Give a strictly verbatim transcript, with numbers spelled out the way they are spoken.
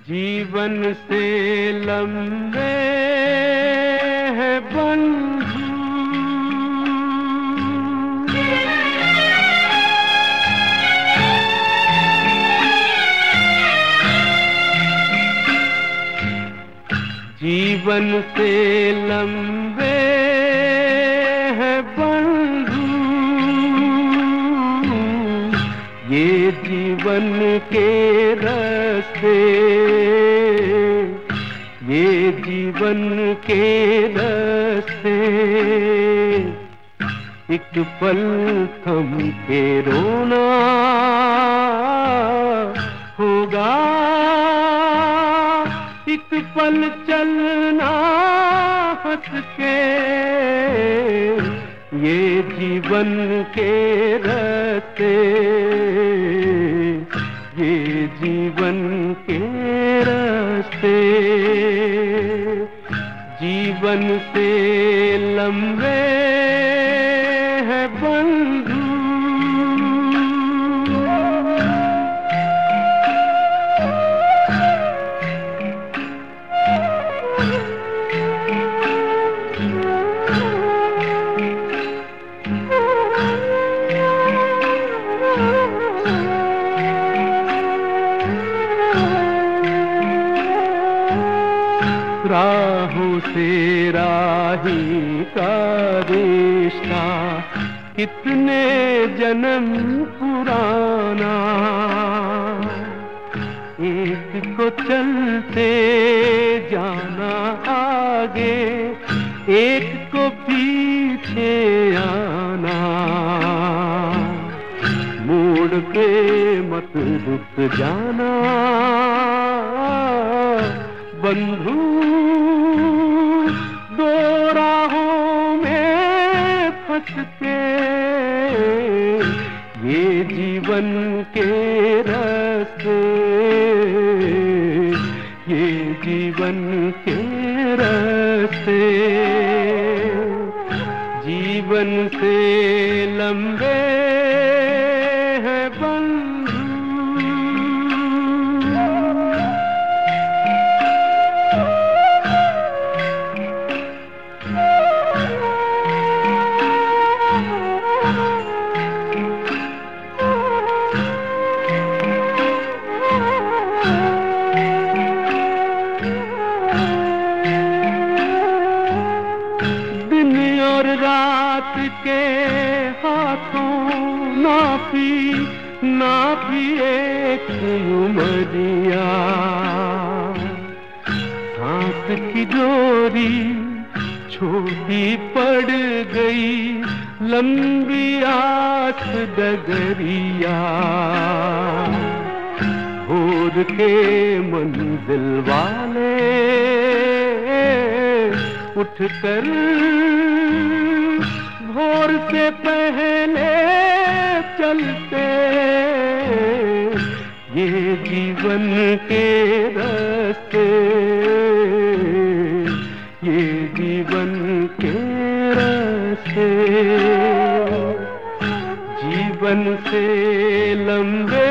जीवन से लंबे हैं बंधु, जीवन से लंबे हैं बंधु, ये जीवन के रास्ते, ये जीवन के रास्ते। एक पल थम के रोना होगा, एक पल चलना हंस के, ये जीवन के रास्ते, ये जीवन के रास्ते। जीवन से लंबे हैं बंधु, राहों से राही का रिश्ता कितने जन्म पुराना, एक को चलते जाना आगे, एक को पीछे आना। मोड़ के मत रुक जाना बंधु, दो राहों में फंस के, ये जीवन के रास्ते, ये जीवन के रास्ते। जीवन से लंबे हैं बंधु, रात के हाथों नापी नापी एक उमरिया, सांस की डोरी छोटी पड़ गई, लंबी आस डगरिया। भोर के मंजिल वाले उठकर भोर से पहले चलते, ये जीवन के रास्ते, ये जीवन के रास्ते। जीवन से लंबे